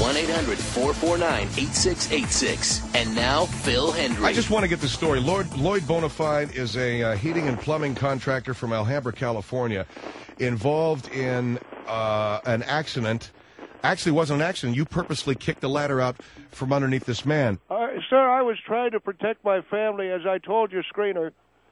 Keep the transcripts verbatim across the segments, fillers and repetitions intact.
one eight hundred four four nine eight six eight six. And now, Phil Hendry. I just want to get the story. Lloyd, Lloyd Bonafide is a uh, heating and plumbing contractor from Alhambra, California, involved in uh, an accident. Actually, it wasn't an accident. You purposely kicked the ladder out from underneath this man. Uh, sir, I was trying to protect my family, as I told your screener.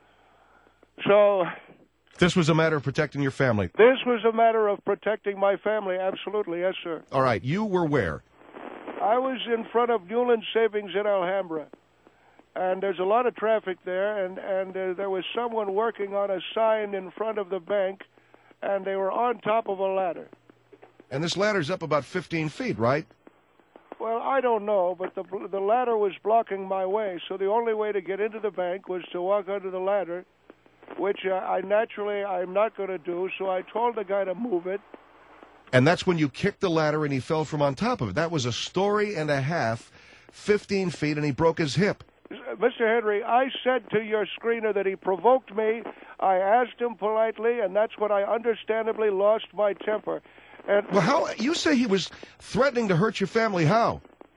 So... This was a matter of protecting your family? This was a matter of protecting my family, absolutely, yes, sir. All right, you were where? I was in front of Newland Savings in Alhambra, and there's a lot of traffic there, and, and uh, there was someone working on a sign in front of the bank, and they were on top of a ladder. And this ladder's up about fifteen feet, right? Well, I don't know, but the, the ladder was blocking my way, so the only way to get into the bank was to walk under the ladder, which uh, I naturally I'm not going to do, so I told the guy to move it. And that's when you kicked the ladder and he fell from on top of it. That was a story and a half, fifteen feet, and he broke his hip. Mister Henry, I said to your screener that he provoked me. I asked him politely, and that's when I understandably lost my temper. And well, how you say he was threatening to hurt your family? How?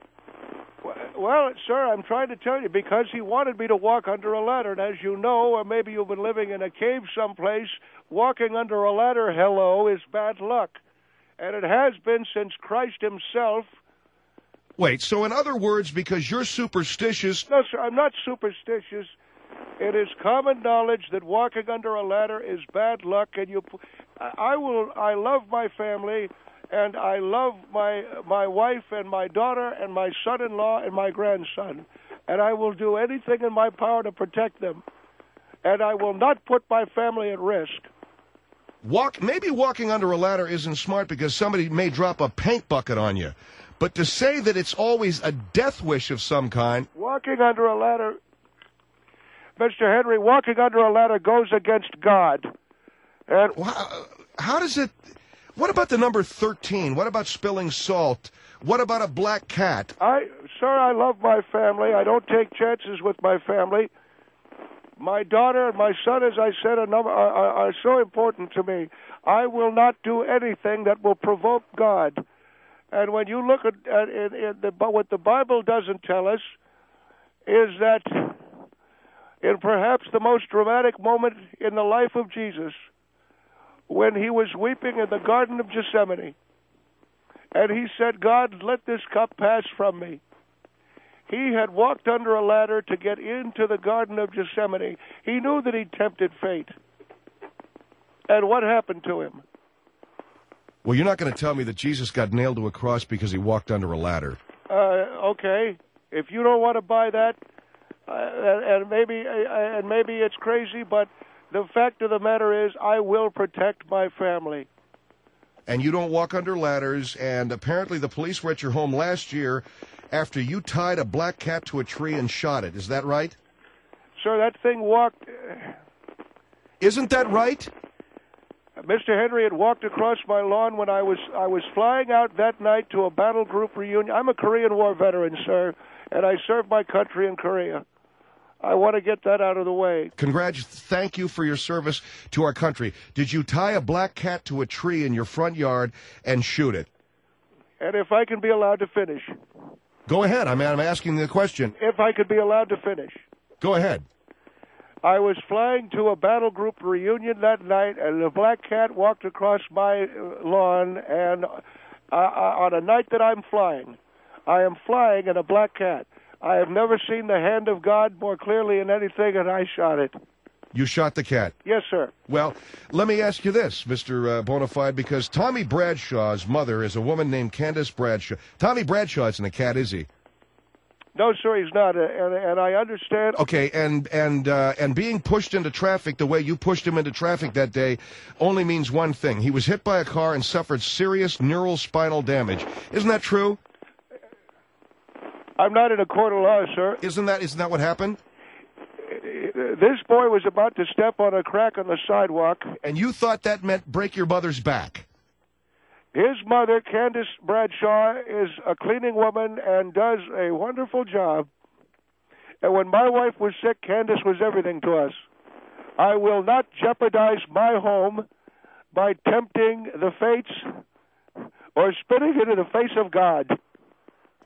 Well, sir, I'm trying to tell you, because he wanted me to walk under a ladder. And as you know, or maybe you've been living in a cave someplace, walking under a ladder, hello, is bad luck. And it has been since Christ himself. Wait, so in other words, because you're superstitious... No, sir, I'm not superstitious. It is common knowledge that walking under a ladder is bad luck, and you... I will. I love my family, and I love my my wife and my daughter and my son-in-law and my grandson, and I will do anything in my power to protect them, and I will not put my family at risk. Walk. Maybe walking under a ladder isn't smart because somebody may drop a paint bucket on you, but to say that it's always a death wish of some kind... Walking under a ladder, Mister Henry, walking under a ladder goes against God. And how, how does it... What about the number thirteen? What about spilling salt? What about a black cat? I, sir, I love my family. I don't take chances with my family. My daughter and my son, as I said, are, number, are, are so important to me. I will not do anything that will provoke God. And when you look at, at in, in the, what the Bible doesn't tell us is that in perhaps the most dramatic moment in the life of Jesus, when he was weeping in the Garden of Gethsemane, and he said, God, let this cup pass from me. He had walked under a ladder to get into the Garden of Gethsemane. He knew that he tempted fate. And what happened to him? Well, you're not going to tell me that Jesus got nailed to a cross because he walked under a ladder. Uh, okay. If you don't want to buy that, uh, and maybe uh, and maybe it's crazy, but the fact of the matter is, I will protect my family. And you don't walk under ladders, and apparently the police were at your home last year after you tied a black cat to a tree and shot it. Is that right? Sir, that thing walked... Isn't that right? Mister Henry had walked across my lawn when I was I was flying out that night to a battle group reunion. I'm a Korean War veteran, sir, and I served my country in Korea. I want to get that out of the way. Congrats. Thank you for your service to our country. Did you tie a black cat to a tree in your front yard and shoot it? And if I can be allowed to finish. Go ahead. I mean, I'm asking the question. If I could be allowed to finish. Go ahead. I was flying to a battle group reunion that night, and a black cat walked across my lawn, and uh, on a night that I'm flying, I am flying in a black cat. I have never seen the hand of God more clearly in anything, and I shot it. You shot the cat? Yes, sir. Well, let me ask you this, Mister Uh, Bonafide, because Tommy Bradshaw's mother is a woman named Candace Bradshaw. Tommy Bradshaw isn't a cat, is he? No, sir, he's not, and, and I understand. Okay, and and uh, and being pushed into traffic the way you pushed him into traffic that day only means one thing. He was hit by a car and suffered serious neural spinal damage. Isn't that true? I'm not in a court of law, sir. Isn't that isn't that what happened? This boy was about to step on a crack on the sidewalk. And you thought that meant break your mother's back? His mother, Candace Bradshaw, is a cleaning woman and does a wonderful job. And when my wife was sick, Candace was everything to us. I will not jeopardize my home by tempting the fates or spitting it in the face of God.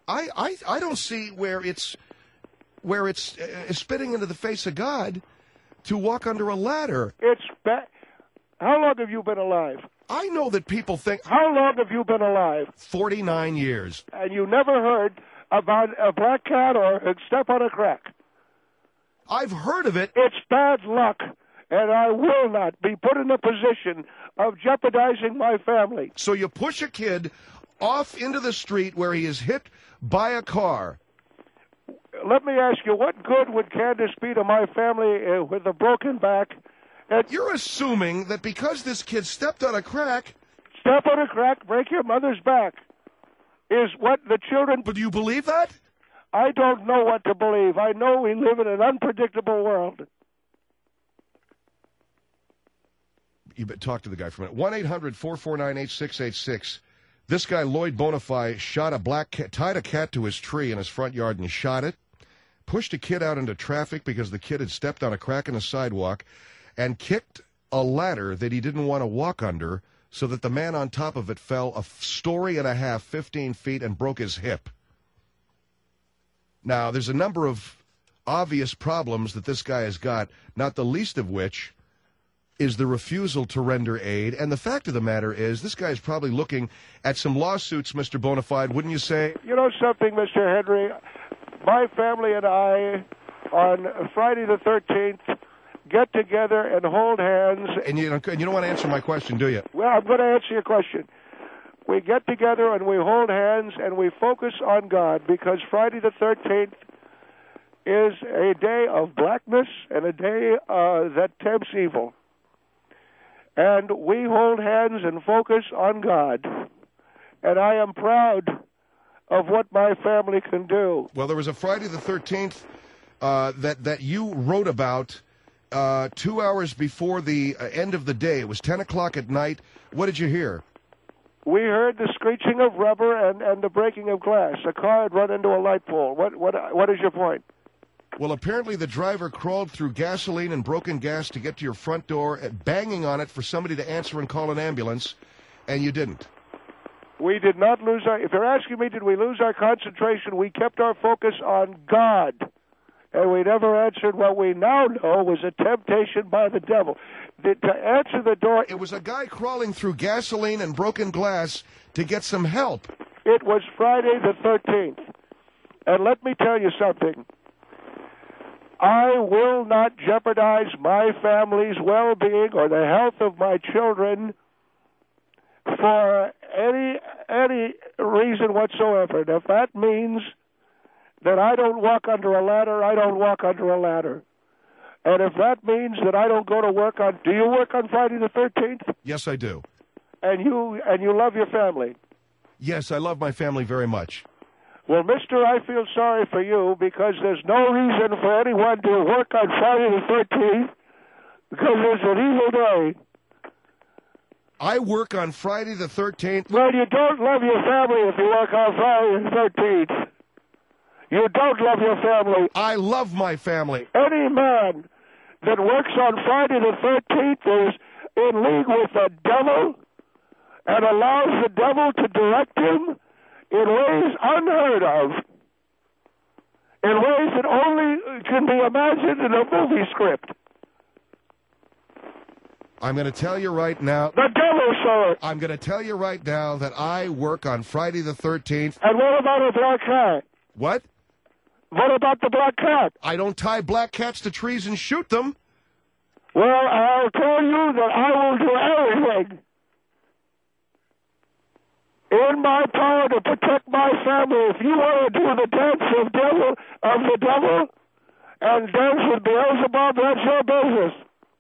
I, I, I don't see where it's where it's uh, spitting into the face of God to walk under a ladder. It's ba- How long have you been alive? I know that people think... How long have you been alive? forty-nine years. And you never heard about a black cat or a step on a crack? I've heard of it. It's bad luck, and I will not be put in a position of jeopardizing my family. So you push a kid off into the street where he is hit by a car. Let me ask you, what good would Candace be to my family uh, with a broken back? And You're assuming that because this kid stepped on a crack... Step on a crack, break your mother's back, is what the children... But do you believe that? I don't know what to believe. I know we live in an unpredictable world. You better talk to the guy for a minute. one eight hundred four four nine eight six eight six. This guy, Lloyd Bonify, shot a black cat, tied a cat to his tree in his front yard and shot it, pushed a kid out into traffic because the kid had stepped on a crack in the sidewalk, and kicked a ladder that he didn't want to walk under so that the man on top of it fell a story and a half, fifteen feet, and broke his hip. Now, there's a number of obvious problems that this guy has got, not the least of which is the refusal to render aid. And the fact of the matter is, this guy's probably looking at some lawsuits, Mister Bonafide, wouldn't you say? You know something, Mister Henry? My family and I, on Friday the thirteenth, get together and hold hands. And you don't, you don't want to answer my question, do you? Well, I'm going to answer your question. We get together and we hold hands and we focus on God, because Friday the thirteenth is a day of blackness and a day uh, that tempts evil. And we hold hands and focus on God. And I am proud of what my family can do. Well, there was a Friday the thirteenth uh, that, that you wrote about uh, two hours before the uh, end of the day. It was ten o'clock at night. What did you hear? We heard the screeching of rubber and, and the breaking of glass. A car had run into a light pole. What, what, what is your point? Well, apparently the driver crawled through gasoline and broken gas to get to your front door, banging on it for somebody to answer and call an ambulance, and you didn't. We did not lose our... If you're asking me, did we lose our concentration? We kept our focus on God, and we never answered what we now know was a temptation by the devil. The, to answer the door... It was a guy crawling through gasoline and broken glass to get some help. It was Friday the thirteenth. And let me tell you something. I will not jeopardize my family's well-being or the health of my children for any any reason whatsoever. And if that means that I don't walk under a ladder, I don't walk under a ladder. And if that means that I don't go to work on... Do you work on Friday the thirteenth? Yes, I do. And you and you love your family? Yes, I love my family very much. Well, mister, I feel sorry for you, because there's no reason for anyone to work on Friday the thirteenth, because it's an evil day. I work on Friday the thirteenth. Well, you don't love your family if you work on Friday the thirteenth. You don't love your family. I love my family. Any man that works on Friday the thirteenth is in league with the devil and allows the devil to direct him in ways unheard of, in ways that only can be imagined in a movie script. I'm going to tell you right now. The devil, sir. I'm going to tell you right now that I work on Friday the thirteenth. And what about a black cat? What? What about the black cat? I don't tie black cats to trees and shoot them. Well, I'll tell you that I will do everything in my power to protect my family. If you want to do the dance of devil of the devil and dance with Beelzebub, that's your business.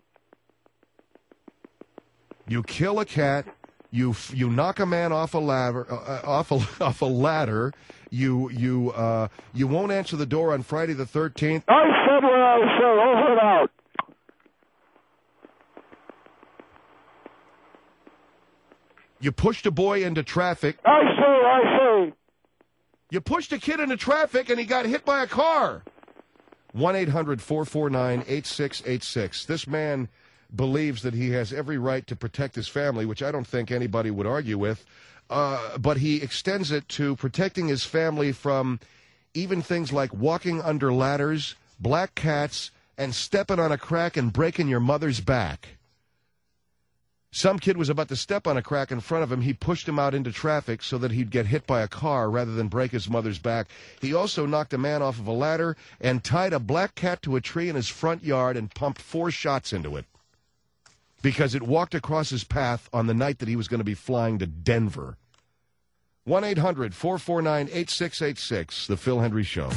You kill a cat. You you knock a man off a ladder. Uh, off a off a ladder. You you uh you won't answer the door on Friday the thirteenth. I said what I said. Over and out. You pushed a boy into traffic. I say, I say. You pushed a kid into traffic and he got hit by a car. one eight hundred four four nine eight six eight six. This man believes that he has every right to protect his family, which I don't think anybody would argue with. uh, but he extends it to protecting his family from even things like walking under ladders, black cats, and stepping on a crack and breaking your mother's back. Some kid was about to step on a crack in front of him. He pushed him out into traffic so that he'd get hit by a car rather than break his mother's back. He also knocked a man off of a ladder and tied a black cat to a tree in his front yard and pumped four shots into it because it walked across his path on the night that he was going to be flying to Denver. one eight hundred four four nine eight six eight six, The Phil Hendry Show.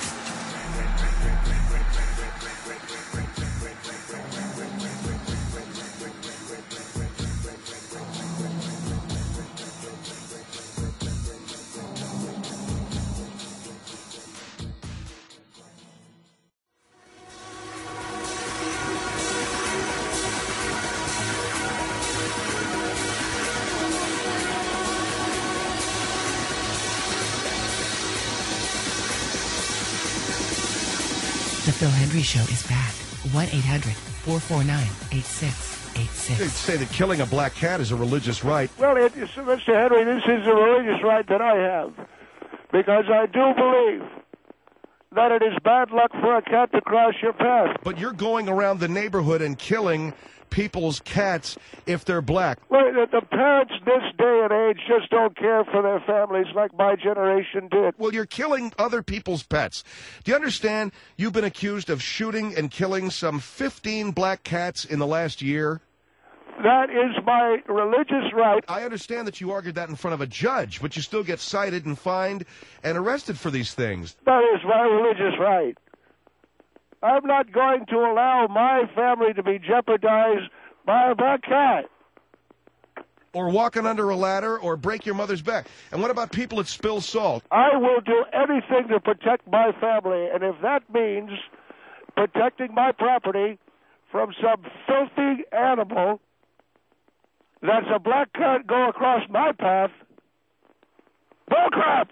The Phil Hendry Show is back. one eight hundred four four nine eight six eight six. They'd say that killing a black cat is a religious right. Well, it, Mister Henry, this is a religious right that I have, because I do believe that it is bad luck for a cat to cross your path. But you're going around the neighborhood and killing people's cats if they're black. Well, the, the parents this day and age just don't care for their families like my generation did. Well, you're killing other people's pets. Do you understand you've been accused of shooting and killing some fifteen black cats in the last year? That is my religious right. I understand that you argued that in front of a judge, but you still get cited and fined and arrested for these things. That is my religious right. I'm not going to allow my family to be jeopardized by a black cat. Or walking under a ladder or break your mother's back. And what about people that spill salt? I will do anything to protect my family, and if that means protecting my property from some filthy animal that's a black cat go across my path, bull crap!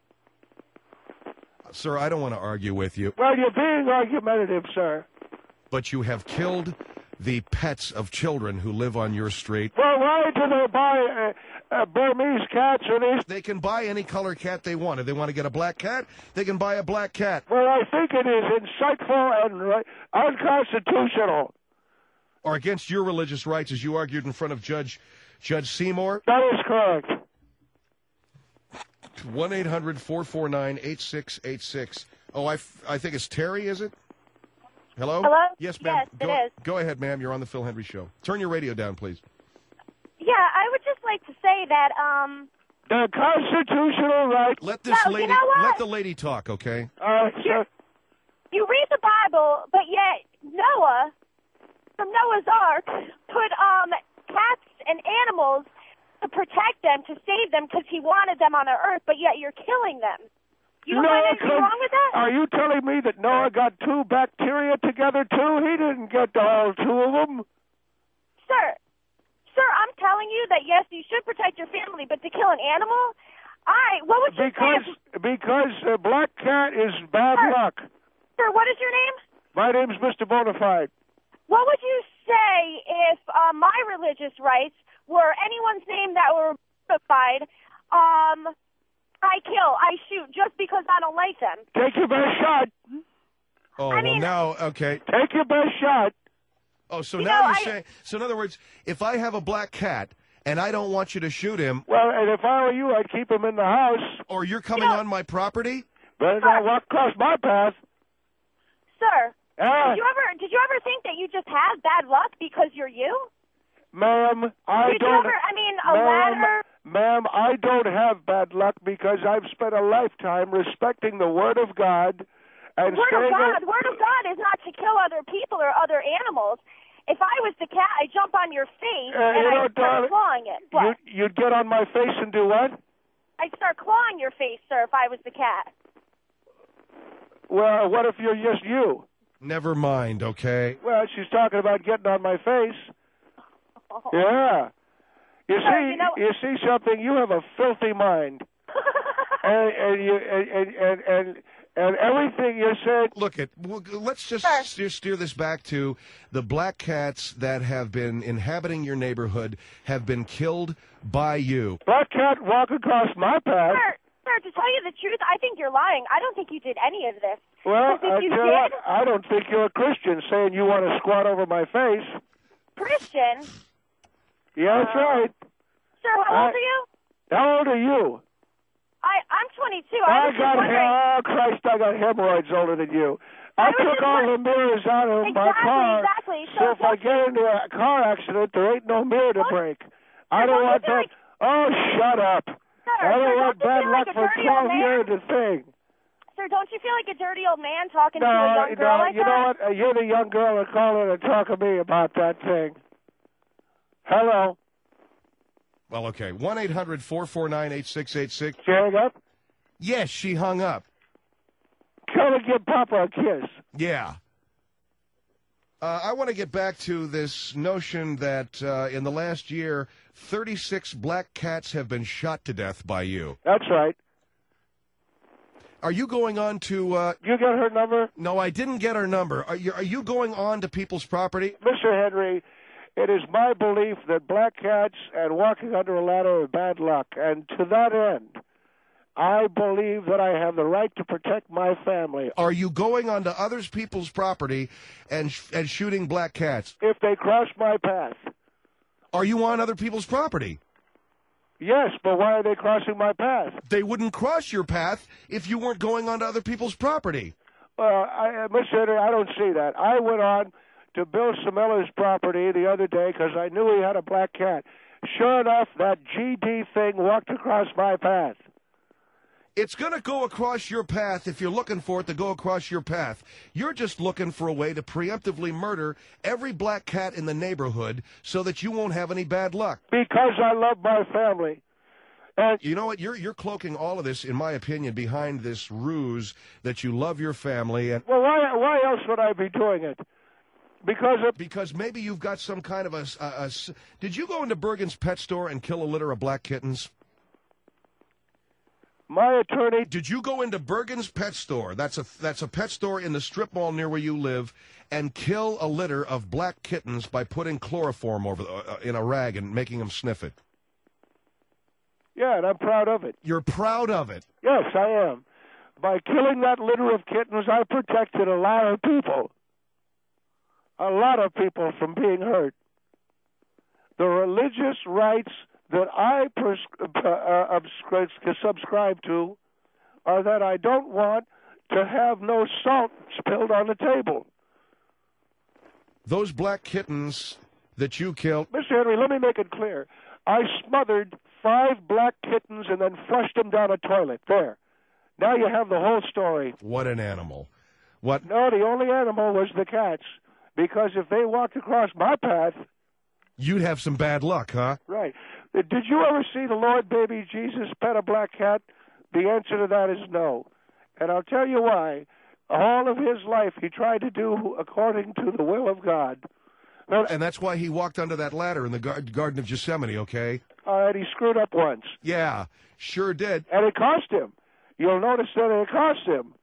Sir, I don't want to argue with you. Well, you're being argumentative, sir. But you have killed the pets of children who live on your street. Well, why do they buy uh, uh, Burmese cats or these? They can buy any color cat they want. If they want to get a black cat, they can buy a black cat. Well, I think it is insightful and uh, unconstitutional. Or against your religious rights, as you argued in front of Judge Judge Seymour? That is correct. one eight hundred four four nine eight six eight six. Oh, I, f- I think it's Terry, is it? Hello? Hello? Yes, ma'am. Yes, go, it is. Go ahead, ma'am. You're on the Phil Hendry Show. Turn your radio down, please. Yeah, I would just like to say that, um... The constitutional right. Let this No, lady, you know what? let the lady talk, okay? Uh, sir. You read the Bible, but yet Noah, from Noah's Ark, put, um, cats and animals to protect them, to save them, because he wanted them on the earth, but yet you're killing them. You don't find anything come- wrong with that? Are you telling me that Noah got two bacteria together, too? He didn't get all two of them. Sir, sir, I'm telling you that, yes, you should protect your family, but to kill an animal? I, what would you Because say? because a black cat is bad Sir. luck. Sir, what is your name? My name's Mister Bonafide. What would you say if uh, my religious rights were anyone's name that were modified? Um, I kill, I shoot, just because I don't like them. Take your best shot. Oh, I well, mean- now, okay. Take your best shot. Oh, so You now know, you're I- saying, so in other words, if I have a black cat and I don't want you to shoot him, Well, and if I were you, I'd keep him in the house. or you're coming know- on my property, Better not walk across my path. Sir, Ah, did you ever did you ever think that you just have bad luck because you're you? ma'am, I Did you don't. ever, I mean, a ma'am, ladder? ma'am, I don't have bad luck because I've spent a lifetime respecting the Word of God and Word of staying God. a- Word of God is not to kill other people or other animals. If I was the cat, I'd jump on your face Uh, and you know, I'd start darling, clawing it. What? You, you'd get on my face and do what? I'd start clawing your face, sir, if I was the cat. Well, what if you're just you? never mind, okay? Well, she's talking about getting on my face. Yeah. You Sir, see, you know- you see something. You have a filthy mind, and, and you and and and and And everything you said. Look, at well, let's just Sure. steer, steer this back to the black cats that have been inhabiting your neighborhood have been killed by you. Black cat walk across my path. Sir, sir, to tell you the truth, I think you're lying. I don't think you did any of this. Well, Because if I you tell you what, did, I don't think you're a Christian saying you want to squat over my face. Christian, Yeah, that's Uh, right. sir, how I- old are you? How old are you? I, I'm twenty-two. I I was just got wondering. he- oh Christ! I got hemorrhoids older than you. I, I was took just all wondering- the mirrors out of my Exactly, car, exactly. so, So if I get into a car accident, there ain't no mirror to Don't- break. I Sir, don't don't you want feel that. like- Oh, shut up! Sir, I sir, don't want don't you bad feel luck like a for dirty old twelve man? years to thing. Sir, don't you feel like a dirty old man talking to a No, young girl no, like you that? know what? Uh, You're the young girl that called in and talk to me about that thing. Hello, Well, okay. one eight hundred four four nine eight six eight six. hang up. Yes, she hung up. Come and give Papa a kiss. Yeah. Uh, I want to get back to this notion that uh, in the last year, thirty-six black cats have been shot to death by you. That's right. Are you going on to... Uh, You got her number? no, I didn't get her number. Are you, are you going on to people's property? Mister Henry, it is my belief that black cats and walking under a ladder are bad luck. And to that end, I believe that I have the right to protect my family. Are you going onto others people's property and sh- and shooting black cats? If they cross my path. Are you on other people's property? Yes, but why are they crossing my path? They wouldn't cross your path if you weren't going onto other people's property. Uh, I, uh, Mister Henry, I don't see that. I went on to Bill Similla's property the other day because I knew he had a black cat. Sure enough, that G D thing walked across my path. It's going to go across your path if you're looking for it to go across your path. You're just looking for a way to preemptively murder every black cat in the neighborhood so that you won't have any bad luck. Because I love my family. And You know what? You're you're cloaking all of this, in my opinion, behind this ruse that you love your family and well, why why else would I be doing it? Because of, because maybe you've got some kind of a, a, a s- Did you go into Bergen's pet store and kill a litter of black kittens? my attorney. Did you go into Bergen's pet store? That's a that's a pet store in the strip mall near where you live, and kill a litter of black kittens by putting chloroform over the, uh, in a rag and making them sniff it. Yeah, and I'm proud of it. You're proud of it. Yes, I am. By killing that litter of kittens, I protected a lot of people. A lot of people from being hurt. The religious rights that I pres- uh, uh, abscri- subscribe to are that I don't want to have no salt spilled on the table. Those black kittens that you killed. Mister Henry, let me make it clear. I smothered five black kittens and then flushed them down a toilet. There. Now you have the whole story. What an animal. What? No, the only animal was the cats. Because if they walked across my path, You'd have some bad luck, huh? right. Did you ever see the Lord Baby Jesus pet a black cat? The answer to that is no. And I'll tell you why. All of his life he tried to do according to the will of God. Now, And that's why he walked under that ladder in the gar- Garden of Gethsemane, okay? all right, he screwed up once. Yeah, sure did. And it cost him. You'll notice that it cost him.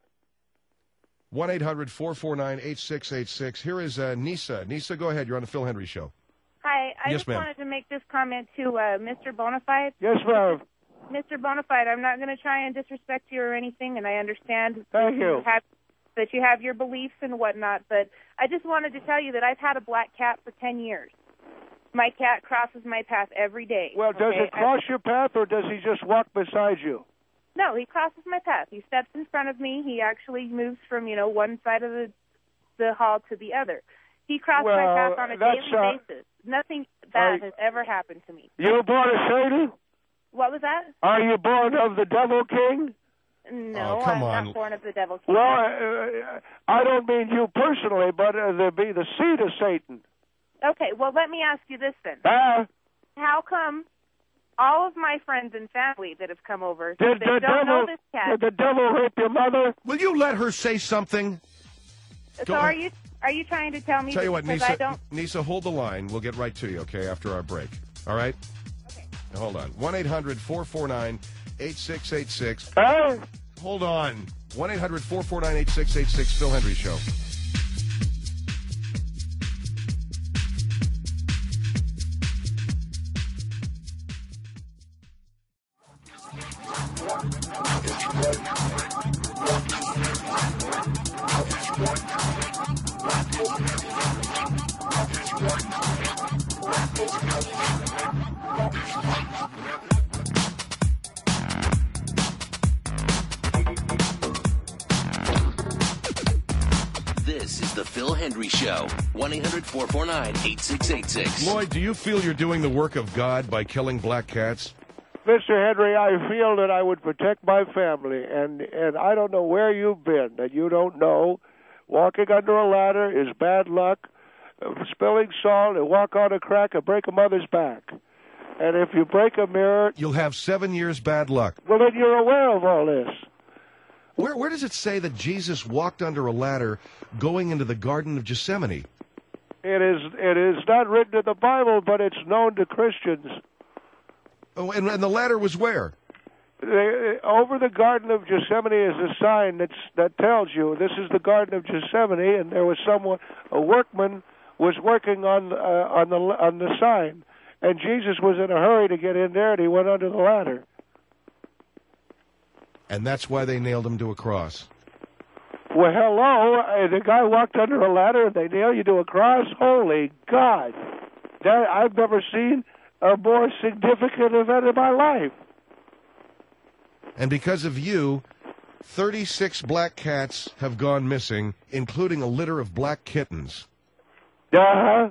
one eight hundred four four nine eight six eight six. Here is uh, Nisa. Nisa, go ahead. You're on the Phil Henry Show. Hi, I Yes, just ma'am. wanted to make this comment to uh, Mister Bonafide. Yes, ma'am. Mister Bonafide, I'm not going to try and disrespect you or anything, and I understand Thank that you. have, that you have your beliefs and whatnot, but I just wanted to tell you that I've had a black cat for ten years. My cat crosses my path every day. Well, does okay? it cross your path, or does he just walk beside you? No, he crosses my path. He steps in front of me. He actually moves from, you know, one side of the the hall to the other. He crossed my Well, path on a that's, daily uh, basis. Nothing are- bad has ever happened to me. You born of Satan? What was that? Are you born of the Devil King? No, Oh, come I'm on. not born of the devil king. Well, uh, I don't mean you personally, but uh, there be the seed of Satan. Okay, well, let me ask you this then. Ah, How come all of my friends and family that have come over, did they the don't know devil? this cat, Did the devil rape your mother? Will you let her say something? so go are ahead. you are you trying to tell me Tell that you what, because I Nisa, don't... Nisa, hold the line. We'll get right to you, okay, after our break. All right? Okay. Now, hold on. one eight hundred four four nine eight six eight six. Ah, Hold on. one eight hundred four four nine eight six eight six, Phil Hendry Show. This is the Phil Hendry Show. one eight hundred four four nine eight six eight six. Lloyd, do you feel you're doing the work of God by killing black cats? Mister Henry, I feel that I would protect my family, and and I don't know where you've been, that you don't know. Walking under a ladder is bad luck. Uh, spilling salt and walk on a crack and break a mother's back. And if you break a mirror, You'll have seven years bad luck. well, then you're aware of all this. Where where does it say that Jesus walked under a ladder going into the Garden of Gethsemane? It is it is not written in the Bible, but it's known to Christians. Oh, and, and the ladder was where? They, over the Garden of Gethsemane is a sign that's, that tells you this is the Garden of Gethsemane, and there was someone, a workman, was working on uh, on the on the sign, and Jesus was in a hurry to get in there, and he went under the ladder. And that's why they nailed him to a cross. Well, hello, uh, the guy walked under a ladder, and they nail you to a cross. Holy God, that I've never seen a more significant event in my life. And because of you, thirty-six black cats have gone missing, including a litter of black kittens. Uh-huh.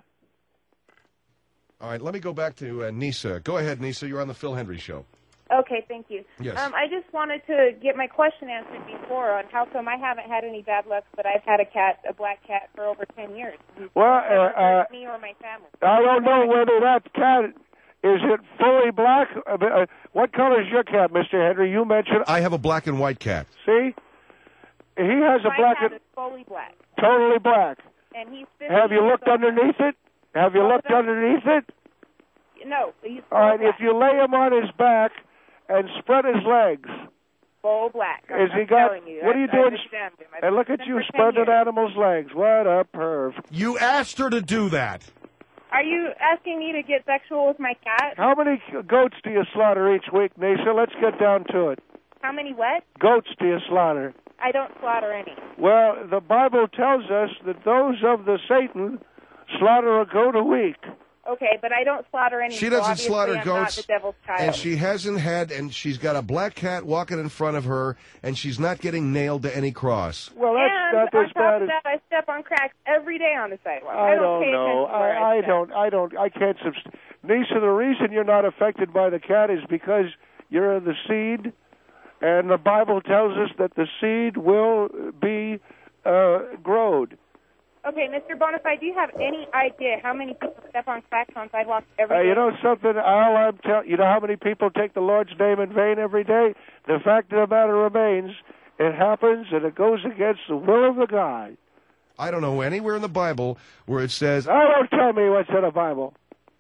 All right, let me go back to uh, Nisa. Go ahead, Nisa. You're on the Phil Hendry Show. Okay, thank you. Yes. Um, I just wanted to get my question answered before on how come I haven't had any bad luck, but I've had a cat, a black cat, for over ten years. Well, uh, Never hurt uh, me or my family. I don't know whether that cat, is it fully black? Uh, uh, what color is your cat, Mister Henry? You mentioned, I have a black and white cat. see? He has a My black, cat and, is fully black, totally black. and he's fifty Have you years looked old. underneath it? Have you What looked was that? underneath it? No, he's full All right, black. if you lay him on his back and spread his legs, Full black. Is I'm he got- telling you. what are I- you I doing? understand him. I've and look been at with you him for ten spreading years. animals' legs. What a perv. You asked her to do that. Are you asking me to get sexual with my cat? How many goats do you slaughter each week, Nisa? Let's get down to it. How many what? Goats do you slaughter? I don't slaughter any. Well, the Bible tells us that those of the Satan slaughter a goat a week. Okay, but I don't slaughter any. She so doesn't obviously slaughter I'm goats, Not the devil's child. and she hasn't had, and she's got a black cat walking in front of her, and she's not getting nailed to any cross. Well, that's and not on as top bad of as... that, I step on cracks every day on the sidewalk. I don't don't pay know. attention to where I, I step. don't. I don't. I can't. Subst- Nisa, the reason you're not affected by the cat is because you're the seed, and the Bible tells us that the seed will be uh, growed. Okay, Mister Bonafide, do you have any idea how many people step on cracks on sidewalks every Uh, day? you know something? All I'm tell you know how many people take the Lord's name in vain every day? The fact of the matter remains, it happens, and it goes against the will of the God. I don't know anywhere in the Bible where it says. Now, don't tell me what's in the Bible.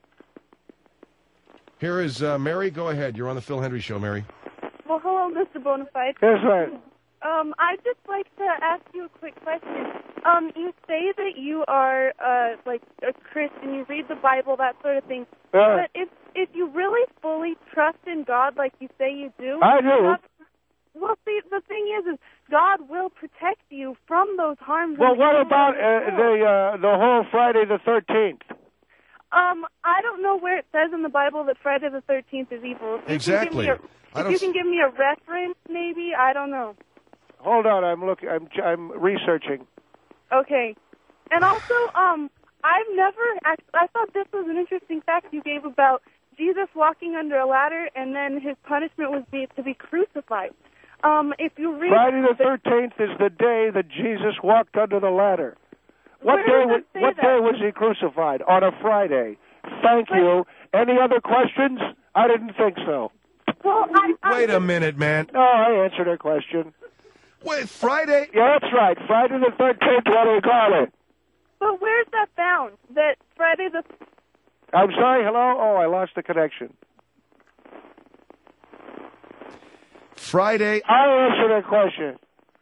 Here is uh, Mary. Go ahead. You're on the Phil Hendry Show, Mary. Well, hello, Mister Bonafide. That's right. Um, I'd just like to ask you a quick question. Um, you say that you are, uh, like, a Christian, you read the Bible, that sort of thing. Uh, But if if you really fully trust in God like you say you do... I do. God, well, see, the thing is, is God will protect you from those harms. well, and the what evil about of this uh, world. the uh, the whole Friday the thirteenth? Um, I don't know where it says in the Bible that Friday the thirteenth is evil. If you Exactly. Can give me I a, don't if you can give me a reference, maybe, I don't know. Hold on, I'm looking. I'm I'm researching. Okay. And also, um, I've never, act- I thought this was an interesting fact you gave about Jesus walking under a ladder and then his punishment was be, to be crucified. Um, if you read... Friday the thirteenth is the day that Jesus walked under the ladder. What Where day? does Was, it say what that? day was he crucified? On a Friday. Thank But- you. Any other questions? I didn't think so. Well, I, I, Wait a minute, man. No, I answered her question. Wait, Friday? Yeah, that's right. Friday the thirteenth. What do we call it? But where's that found? That Friday the... I'm sorry. Hello. Oh, I lost the connection. Friday. I'll answer that question.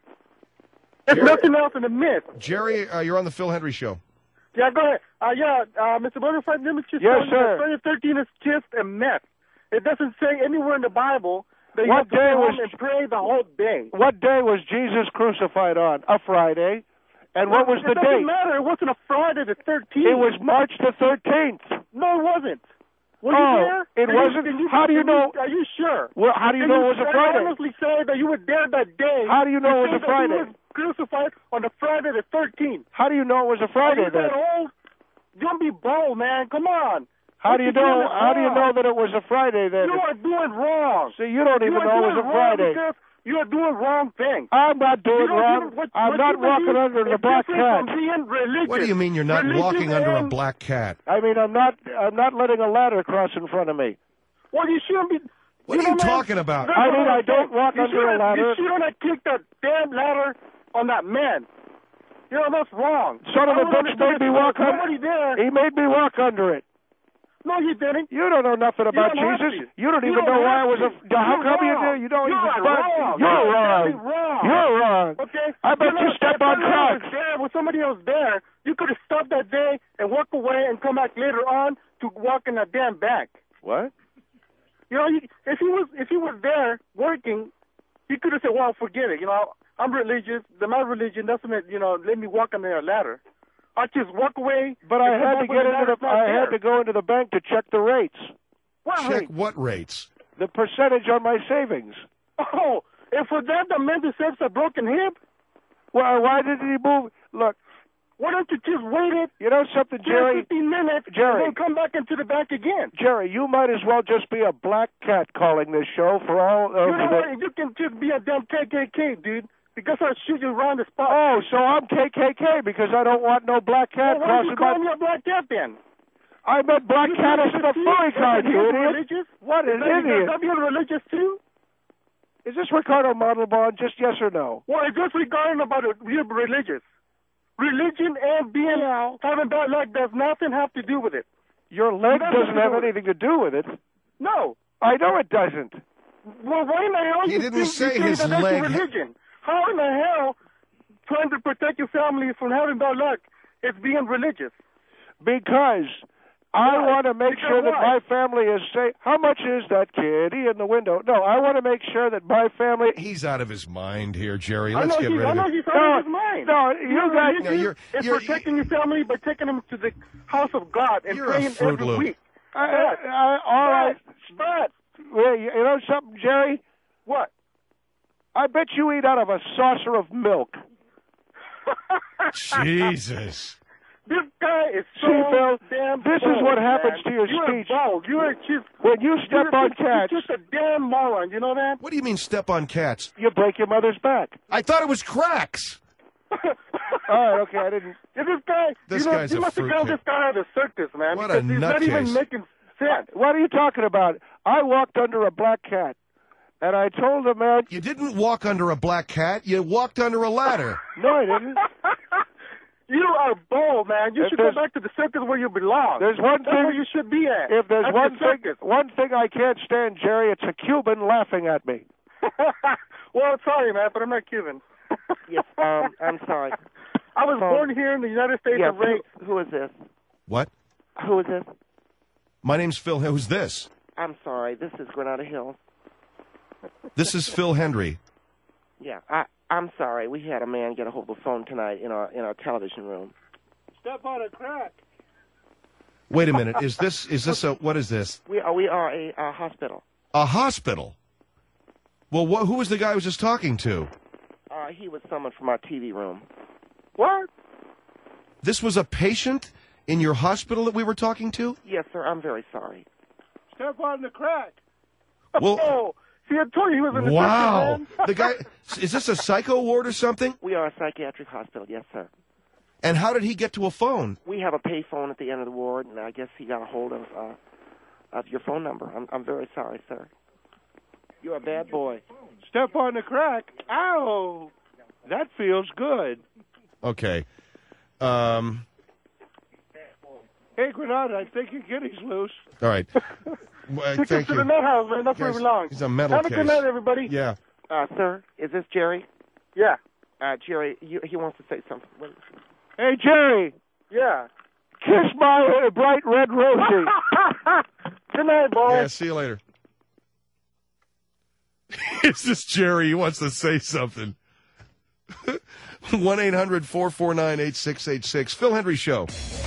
There's nothing else in the myth. Jerry, uh, you're on the Phil Hendry Show. Yeah, go ahead. Uh, yeah, uh, Mister Bonafide, let me just Yes, tell you sir. that Friday the thirteenth is just a myth. It doesn't say anywhere in the Bible that you What have to day go was- home and pray the whole day. What day was Jesus crucified on? A Friday. And what was the It doesn't date? matter. It wasn't a Friday the thirteenth. It was March the thirteenth. No, it wasn't. Were Oh, you there? it Can you- wasn't? can you- How do you can know- Are you sure? Well, how do you Can know it was a can Friday? You honestly say that you were there that day. How do you know it was to a say that Friday? He was crucified on the Friday the thirteenth. How do you know it was a Friday Are you then? that old? Don't be bold, man. Come on. How do you What you're know? doing is How do you wrong. know that it was a Friday then? You are doing wrong. See, you don't You even are know it doing was a wrong Friday. because you are doing wrong things. I'm not doing You don't wrong. even- what- I'm what not you walking believe under the is black different cat. from being religious. What do you mean you're not Religion walking under a and- black cat? I mean, I'm not. I'm not letting a ladder cross in front of me. Well, you shouldn't be. What are know, you man, talking about? that's I what mean, I'm I don't saying. walk You under a shouldn't- ladder. You shouldn't have kicked that damn ladder on that man. You know, that's wrong. Son of I a don't bitch understand made me it. walk There's under. Nobody there. He made me walk under it. No, you didn't. You don't know nothing about don't have Jesus. to. You don't You even don't know why I have was a. to. How You're come you wrong. do? You don't You even. are but- wrong. You're You're wrong. exactly wrong. You're wrong. Okay. I bet you know, step if on somebody cracks. was there, with somebody else there, you could have stopped that day and walked away and come back later on to walk in that damn back. What? You know, you, if he was if he was there working, he could have said, "Well, forget it. You know, I'm religious. The my religion doesn't, you know, let me walk under a ladder. I just walk away." But I and had come to up when get into ladder's the. not I there. had to go into the bank to check the rates, What Check rate? what rates? the percentage on my savings. Oh, and for that, the man deserves a broken hip. Well, why did he move? Look, Why don't you just wait it you know something, for Jerry. fifteen minutes Jerry. and then come back into the bank again? Jerry, you might as well just be a black cat calling this show for all of You know the. what? You can just be a damn K K K, dude, because I'll shoot you around the spot. Oh, so I'm K K K because I don't want no black cat Well, why are you crossing calling my. me a black cat then? I meant black You cat think is in a it's furry card, you being idiot. religious? What an Is that, idiot. Is that being religious too? Is this Ricardo Montalban? Just yes or no? Well, it's just regarding about it, being religious. Religion and being having bad luck does nothing have to do with it. Your leg Nothing doesn't to have do with it. anything to do with it. No. I know it doesn't. Well, why in the hell He you didn't think say you his think that leg- that's religion? How in the hell trying to protect your family from having bad luck is being religious? Because I Why? want to make Because sure that why? my family is safe. How much is that kitty in the window? No, I want to make sure that my family. He's out of his mind here, Jerry. I Let's know get he's, rid I of know it. he's out No, of his mind. no, you know, guys- religion No, you're- is you're- protecting your family by taking them to the house of God and You're a praying Fruit every Loop. week. I, I, I, all right. But Well, you you know something, Jerry? what? I bet you eat out of a saucer of milk. Jesus. This guy is so See, Phil, damn this is bold, what happens man. to your you're speech. Bold. You're just When you step you're on just, cats, You're just a damn moron. You know that? What do you mean step on cats? you break your mother's back. I thought it was cracks. All right, okay, I didn't. Yeah, this guy, This you know, guy's you a must have fruitcake. found this guy at a circus, man. What a because he's not even nutcase. making sense. What are you talking about? I walked under a black cat, and I told the man, You didn't walk under a black cat. You walked under a ladder. no, I didn't. You are bold, man. You If should go there's- back to the circus where you belong. There's one That's thing- where you should be at. If there's At one the thing, circus. one thing I can't stand, Jerry, it's a Cuban laughing at me. Well, sorry, man, but I'm not Cuban. Yes, um, I'm sorry. I was Um, born here in the United States Yes, and raised. who, who is this? What? Who is this? My name's Phil. Who's this? I'm sorry. This is Granada Hills. This is Phil Hendry. Yeah, I, I'm sorry. We had a man get a hold of the phone tonight in our in our television room. Step on a crack. Wait a minute. Is this is this a what is this? We are we are a, a hospital. A hospital? Well, wh- who was the guy I was just talking to? Uh, he was summoned from our T V room. What? This was a patient in your hospital that we were talking to? Yes, sir. I'm very sorry. Step on the crack. Well, Oh, see, I told you he was in the wow. circus, man. The guy is this a psycho ward or something? We are a psychiatric hospital. Yes, sir. And how did he get to a phone? We have a pay phone at the end of the ward, and I guess he got a hold of uh, of your phone number. I'm I'm very sorry, sir. You're a bad boy. Step on the crack. Ow. That feels good. Okay. Um Hey, Granada, I think your kitty's loose. all right. Well, Take thank him to you. the nut house, man. That's where Yes, he belongs. he's a mental Have a case. good night, everybody. Yeah. Uh, sir, is this Jerry? Yeah. Uh, Jerry, you, he wants to say something. Wait. Hey, Jerry, Yeah. kiss my uh, bright red rosy. Good night, boy. Yeah, see you later. It's this Jerry. He wants to say something. one eight hundred four four nine eight six eight six. Phil Hendry Show.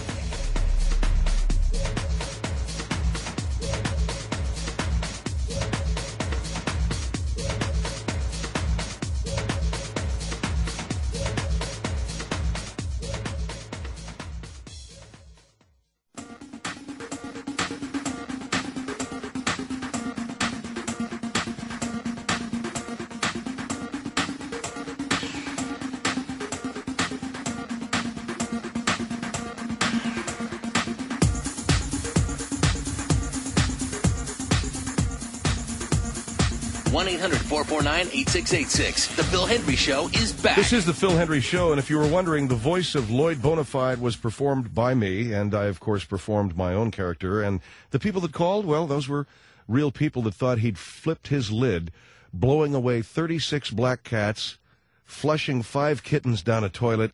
one eight hundred four four nine eight six eight six. The Phil Hendry Show is back. This is the Phil Hendry Show, and if you were wondering, the voice of Lloyd Bonafide was performed by me, and I, of course, performed my own character. And the people that called, well, those were real people that thought he'd flipped his lid, blowing away thirty-six black cats, flushing five kittens down a toilet,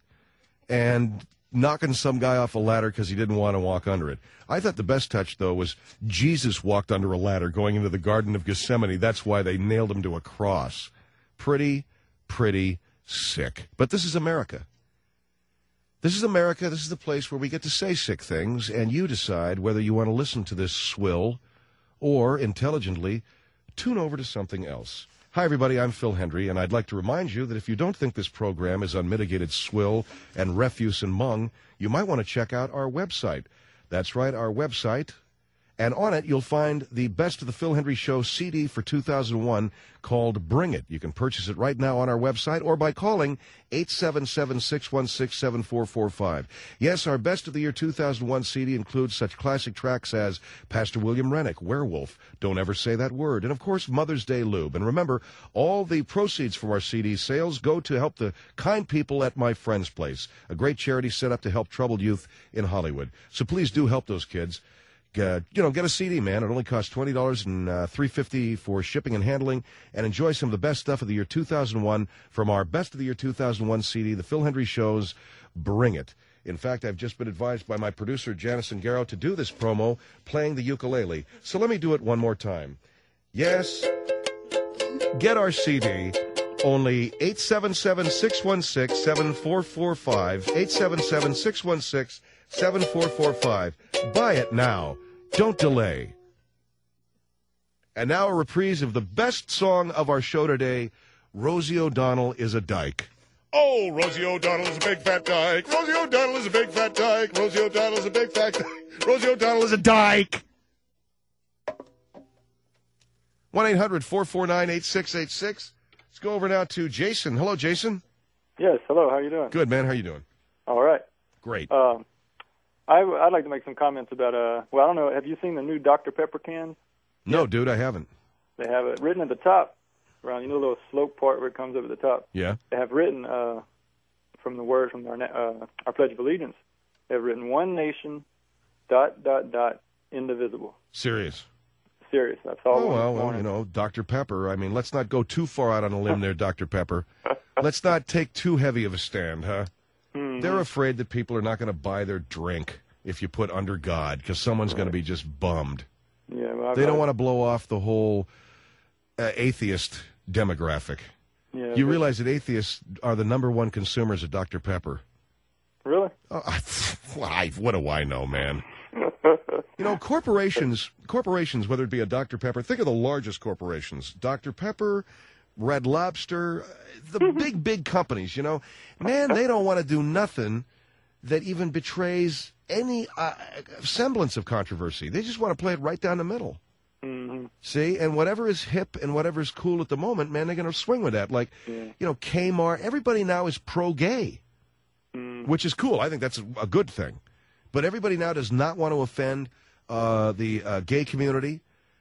and knocking some guy off a ladder because he didn't want to walk under it. I thought the best touch, though, was Jesus walked under a ladder going into the Garden of Gethsemane. That's why they nailed him to a cross. Pretty, pretty sick. But this is America. This is America. This is the place where we get to say sick things, and you decide whether you want to listen to this swill or, intelligently, tune over to something else. Hi, everybody. I'm Phil Hendry, and I'd like to remind you that if you don't think this program is unmitigated swill and refuse and mung, you might want to check out our website. That's right, our website. And on it, you'll find the Best of the Phil Hendry Show C D for two thousand one called Bring It. You can purchase it right now on our website or by calling eight seven seven, six one six, seven four four five. Yes, our Best of the Year two thousand one C D includes such classic tracks as Pastor William Rennick, Werewolf, Don't Ever Say That Word, and, of course, Mother's Day Lube. And remember, all the proceeds from our C D sales go to help the kind people at My Friend's Place, a great charity set up to help troubled youth in Hollywood. So please do help those kids. Uh, you know, get a C D, man. It only costs twenty dollars and uh, three fifty for shipping and handling, and enjoy some of the best stuff of the year two thousand one from our Best of the Year two thousand one C D, The Phil Hendry Show's Bring It. In fact, I've just been advised by my producer, Janice Garrow, to do this promo playing the ukulele. So let me do it one more time. Yes, get our C D. Only eight seven seven, six one six, seven four four five, eight seven seven, six one six, seven four four five. Buy it now. Don't delay. And now a reprise of the best song of our show today, Rosie O'Donnell is a Dyke. Oh, Rosie O'Donnell is a big fat dyke. Rosie O'Donnell is a big fat dyke. Rosie O'Donnell is a big fat dyke. Rosie O'Donnell is a dyke. one eight hundred, four four nine, eight six eight six. Let's go over now to Jason. Hello, Jason. Yes, hello. How you doing? Good, man. How you doing? All right. Great. Um, I, I'd like to make some comments about, uh, well, I don't know, have you seen the new Doctor Pepper cans? No, dude, I haven't. They have it written at the top, around, you know, the little slope part where it comes up at the top. Yeah. They have written, uh, from the words from our, uh, our Pledge of Allegiance, they have written one nation, dot, dot, dot, indivisible. Serious. Serious. That's all. Oh, well, well, you know, Doctor Pepper. I mean, let's not go too far out on a limb there, Doctor Pepper. Let's not take too heavy of a stand, huh? Mm-hmm. They're afraid that people are not going to buy their drink if you put under God, because someone's right. going to be just bummed. Yeah, well, they don't want to blow off the whole uh, atheist demographic. Yeah, you realize that atheists are the number one consumers of Doctor Pepper. Really? Oh, I, what do I know, man? You know, corporations, corporations, whether it be a Doctor Pepper, think of the largest corporations, Doctor Pepper, Red Lobster, the big, big companies, you know. Man, they don't want to do nothing that even betrays any uh, semblance of controversy. They just want to play it right down the middle. Mm-hmm. See, and whatever is hip and whatever is cool at the moment, man, they're going to swing with that. Like, yeah. you know, Kmart, everybody now is pro-gay, mm-hmm. which is cool. I think that's a good thing. But everybody now does not want to offend uh, the uh, gay community,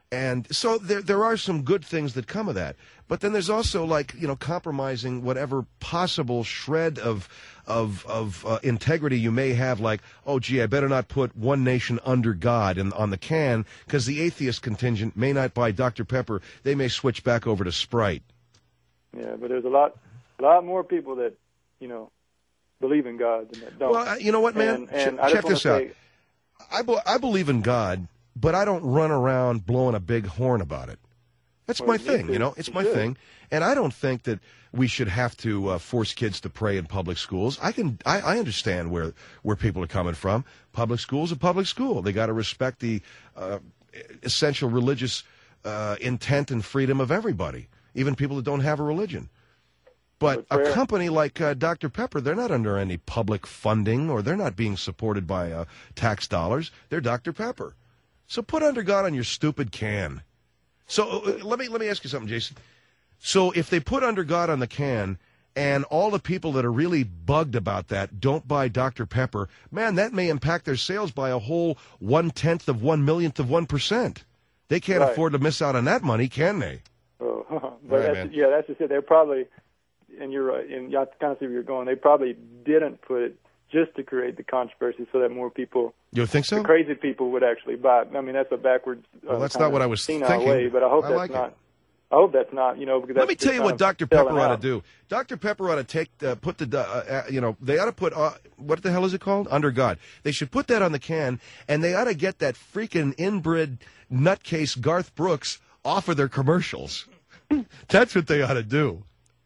And so there there are some good things that come of that. But then there's also, like, you know, compromising whatever possible shred of of of uh, integrity you may have, like, oh, gee, I better not put One Nation Under God in, on the can because the atheist contingent may not buy Doctor Pepper. They may switch back over to Sprite. Yeah, but there's a lot, a lot more people that, you know, believe in God than that don't. Well, you know what, man? And, and Ch- I check just this wanna out. say, I, be- I believe in God, but I don't run around blowing a big horn about it. That's Well, my you thing, should. you know? It's You my should. thing. And I don't think that we should have to uh, force kids to pray in public schools. I can, I, I understand where, where people are coming from. Public school's a public school. They got to respect the uh, essential religious uh, intent and freedom of everybody, even people that don't have a religion. But But a prayer- company like uh, Doctor Pepper, they're not under any public funding, or they're not being supported by uh, tax dollars. They're Doctor Pepper. So put Under God on your stupid can. So uh, let me let me ask you something, Jason. So if they put Under God on the can, and all the people that are really bugged about that don't buy Doctor Pepper, man, that may impact their sales by a whole one-tenth of one millionth of one percent. They can't Right. afford to miss out on that money, can they? Oh, but All right, that's, man. yeah, that's just it. They're probably, and you're right, and I kind of see where you're going. They probably didn't put it just to create the controversy so that more people, You think so? the crazy people, would actually buy it. I mean, that's a backwards. Uh, Well, that's kind not of what I was senile thinking. Way, but I hope I that's like it. not. I hope that's not. You know, because Let that's me just tell you kind what of Doctor selling Pepper ought to out. do. Doctor Pepper ought to take uh, put the uh, uh, you know they ought to put uh, what the hell is it called? Under God. They should put that on the can, and they ought to get that freaking inbred nutcase Garth Brooks off of their commercials. That's what they ought to do.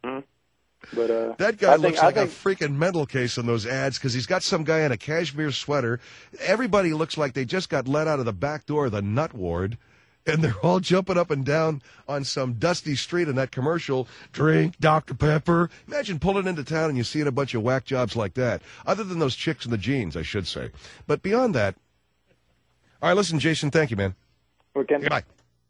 But uh, That guy I think, looks I like think, a freaking mental case in those ads because he's got some guy in a cashmere sweater. Everybody looks like they just got let out of the back door of the nut ward, and they're all jumping up and down on some dusty street in that commercial. Drink Doctor Pepper. Imagine pulling into town and you seeing a bunch of whack jobs like that. Other than those chicks in the jeans, I should say. But beyond that, all right. Listen, Jason. Thank you, man. Okay. Goodbye.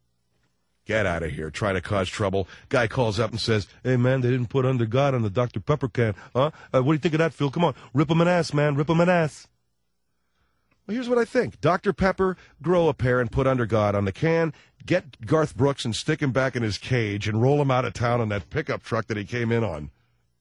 Get out of here. Try to cause trouble. Guy calls up and says, hey, man, they didn't put Under God on the Doctor Pepper can. Huh? Uh, what do you think of that, Phil? Come on. Rip him an ass, man. Rip him an ass. Well, here's what I think. Doctor Pepper, grow a pair and put Under God on the can. Get Garth Brooks and stick him back in his cage and roll him out of town on that pickup truck that he came in on.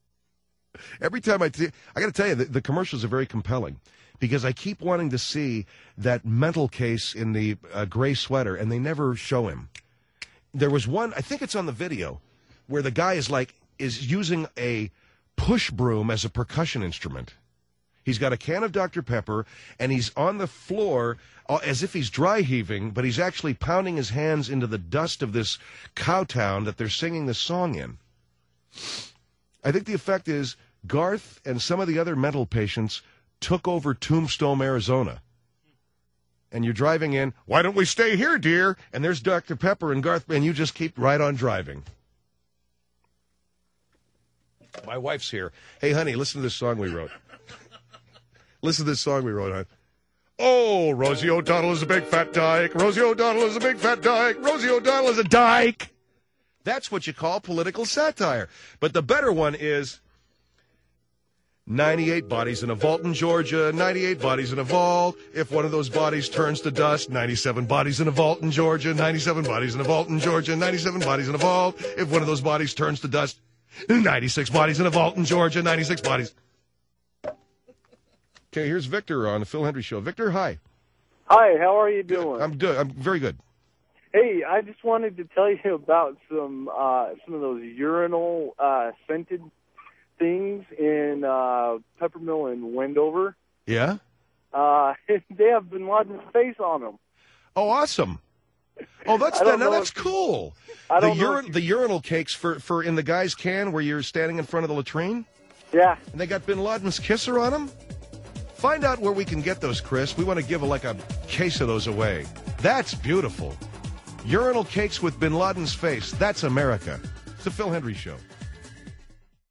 Every time I, t- I got to tell you, the, the commercials are very compelling because I keep wanting to see that mental case in the uh, gray sweater, and they never show him. There was one, I think it's on the video, where the guy is like, is using a push broom as a percussion instrument. He's got a can of Doctor Pepper, and he's on the floor uh, as if he's dry heaving, but he's actually pounding his hands into the dust of this cow town that they're singing this song in. I think the effect is Garth and some of the other mental patients took over Tombstone, Arizona. And you're driving in, why don't we stay here, dear? And there's Doctor Pepper and Garth, and you just keep right on driving. My wife's here. Hey, honey, listen to this song we wrote. Listen to this song we wrote, hon. Oh, Rosie O'Donnell is a big fat dyke. Rosie O'Donnell is a big fat dyke. Rosie O'Donnell is a dyke. That's what you call political satire. But the better one is ninety-eight bodies in a vault in Georgia, ninety-eight bodies in a vault. If one of those bodies turns to dust, ninety-seven bodies in a vault in Georgia, ninety-seven bodies in a vault in Georgia, ninety-seven bodies in a vault. If one of those bodies turns to dust, ninety-six bodies in a vault in Georgia, ninety-six bodies. Okay, here's Victor on the Phil Hendry Show. Victor, hi. Hi, how are you doing? I'm good. I'm very good. Hey, I just wanted to tell you about some uh, some of those urinal uh, scented things in uh, Peppermill and Wendover. Yeah? Uh, they have Bin Laden's face on them. Oh, awesome. Oh, that's I that, don't now know that's if- cool. I the don't know urin, the urinal cakes for, for in the guy's can where you're standing in front of the latrine? Yeah. And they got Bin Laden's kisser on them? Find out where we can get those, Chris. We want to give a, like a case of those away. That's beautiful. Urinal cakes with Bin Laden's face. That's America. It's the Phil Hendry Show.